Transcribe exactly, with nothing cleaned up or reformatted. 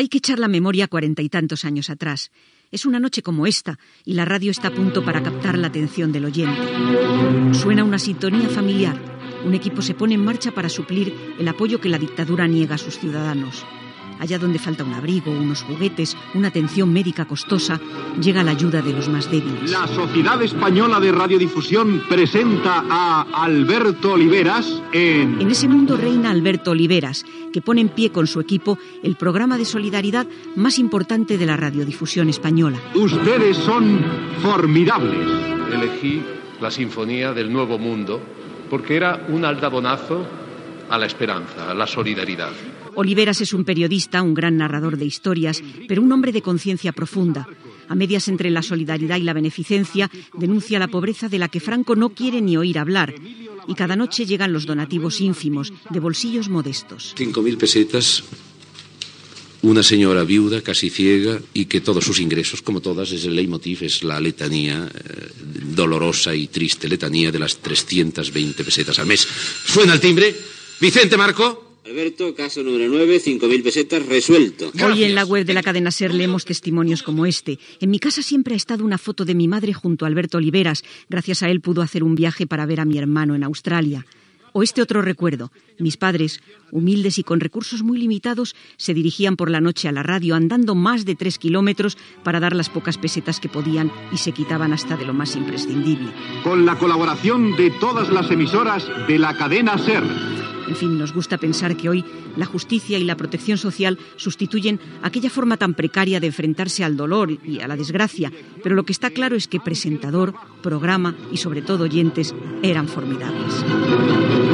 Hay que echar la memoria cuarenta y tantos años atrás. Es una noche como esta y la radio está a punto para captar la atención del oyente. Suena una sintonía familiar. Un equipo se pone en marcha para suplir el apoyo que la dictadura niega a sus ciudadanos. Allá donde falta un abrigo, unos juguetes, una atención médica costosa, llega la ayuda de los más débiles. La Sociedad Española de Radiodifusión presenta a Alberto Oliveras en... En ese mundo reina Alberto Oliveras, que pone en pie con su equipo el programa de solidaridad más importante de la radiodifusión española. Ustedes son formidables. Elegí la Sinfonía del Nuevo Mundo porque era un aldabonazo a la esperanza, a la solidaridad. Oliveras es un periodista, un gran narrador de historias, pero un hombre de conciencia profunda. A medias entre la solidaridad y la beneficencia, denuncia la pobreza de la que Franco no quiere ni oír hablar. Y cada noche llegan los donativos ínfimos, de bolsillos modestos. Cinco mil pesetas, una señora viuda, casi ciega, y que todos sus ingresos, como todas, es el leitmotiv, es la letanía, eh, dolorosa y triste letanía de las trescientas veinte pesetas al mes. Suena el timbre. Vicente Marco. Alberto, caso número nueve, cinco mil pesetas, resuelto. Gracias. Hoy en la web de la cadena SER leemos testimonios como este. En mi casa siempre ha estado una foto de mi madre junto a Alberto Oliveras. Gracias a él pudo hacer un viaje para ver a mi hermano en Australia. O este otro recuerdo. Mis padres, humildes y con recursos muy limitados, se dirigían por la noche a la radio andando más de tres kilómetros para dar las pocas pesetas que podían y se quitaban hasta de lo más imprescindible. Con la colaboración de todas las emisoras de la cadena SER. En fin, nos gusta pensar que hoy la justicia y la protección social sustituyen aquella forma tan precaria de enfrentarse al dolor y a la desgracia, pero lo que está claro es que presentador, programa y sobre todo oyentes eran formidables.